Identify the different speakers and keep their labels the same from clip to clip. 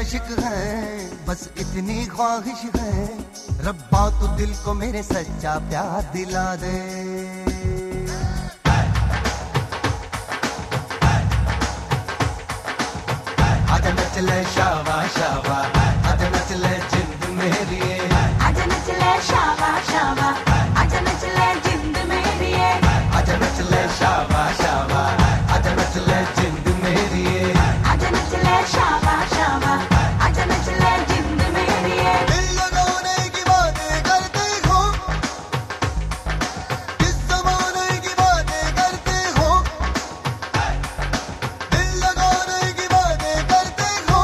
Speaker 1: आशिक हैं, बस इतनी ख्वाहिश है, रब्बा तू दिल को मेरे सच्चा प्यार दिला दे। आजा नच ले शाबा शाबा, आजा नच ले जिंद मेरी,
Speaker 2: आजा नच ले शाबा शाबा, आजा नच ले जिंद मेरी,
Speaker 1: आजा नच ले शाबा शाबा, आजा नच ले जिंद मेरी,
Speaker 2: आजा नच ले शाबा शाबा, आजा नच ले जिंद मेरी।
Speaker 1: दिल लगाने की बातें करते हो, किस जमाने की बातें करते हो, दिल लगाने की बातें करते हो,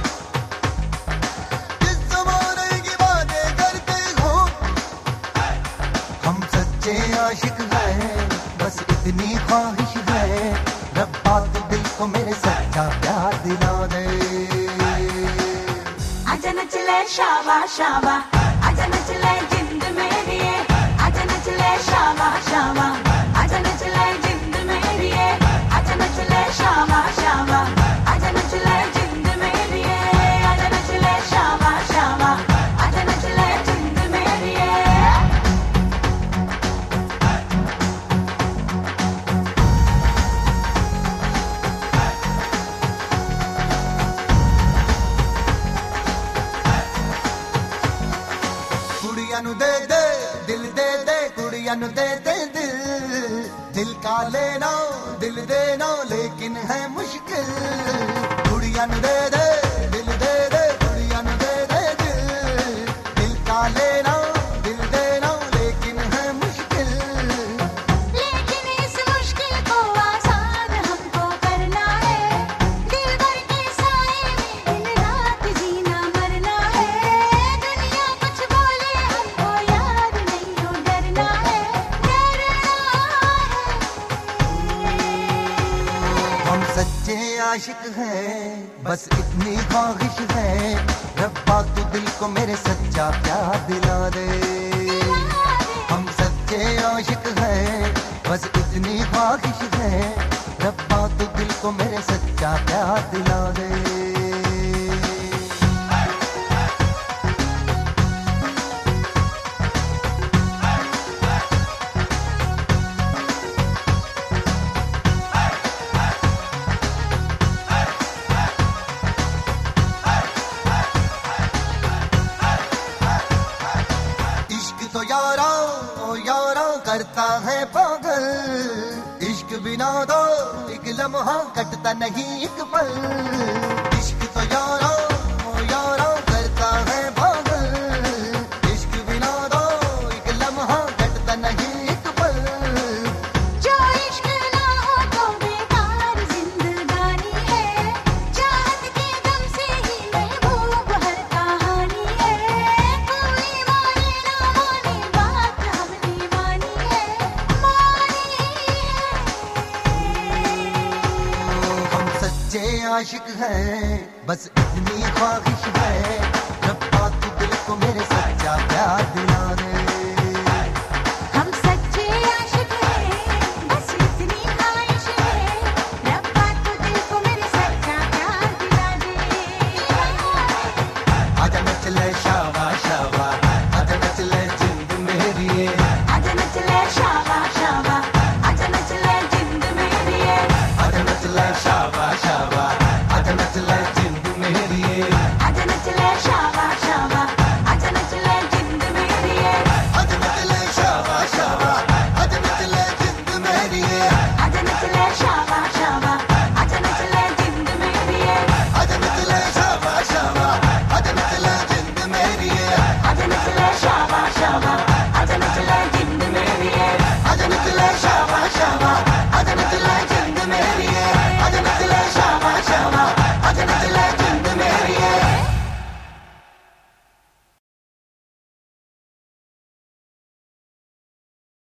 Speaker 1: किस जमाने की बातें करते हो। हम सच्चे आशिक हैं, बस इतनी ख्वाहिश है, रब्बा तू दिल को मेरे सच्चा प्यार दिला दे।
Speaker 2: आजा नच ले शाबा शाबा, आजा नच ले जिंद मेरी, आजा नच ले शाबा शाबा, आजा नच ले जिंद मेरी, आजा नच ले शाबा शाबा, आजा नच ले जिंद मेरी, आजा नच ले शाबा शाबा, आजा नच ले जिंद मेरी।
Speaker 1: कुड़ियां नु दे दे दिल, दे दे कुड़ियां नु दे दे दिल, दिल का लेना दिल देना लेकिन है मुश्किल। कुड़ियां नु दे दे दिल, दे दे कुड़ियां नु दे दे दिल, दिल का लेना दिल देना लेकिन है मुश्किल।
Speaker 2: लेकिन इस मुश्किल को आसान हमको करना है, दिल भर के साए में दिन रात जीना मरना है। दुनिया कुछ बोले हमको याद नहीं हो, डरना है, डरना है।
Speaker 1: हम सच्चे आशिक हैं, बस इतनी ख्वाहिश है, रब्बा तू दिल को मेरे सच्चा प्यार दिला दे। हम सच्चे आशिक हैं, बस इतनी ख्वाहिश है, रब्बा तू दिल को मेरे सच्चा प्यार दिला दे। इश्क तो यारा ओ यारा करता है पागल, इश्क बिना तो एक लम्हा कटता नहीं एक पल। इश्क तो यारा ओ यारा करता है पागल, इश्क बिना तो एक लम्हा कटता नहीं एक पल।
Speaker 2: जो इश्क ना हो तो बेकार जिंदगानी है, चाहत के दम से ही महबूब हर कहानी है। कोई माने ना माने बात हमने मानी है, मानी है।
Speaker 1: हम सच्चे आशिक हैं, बस इतनी ख्वाहिश है, रब्बा तू दिल को मेरे सच्चा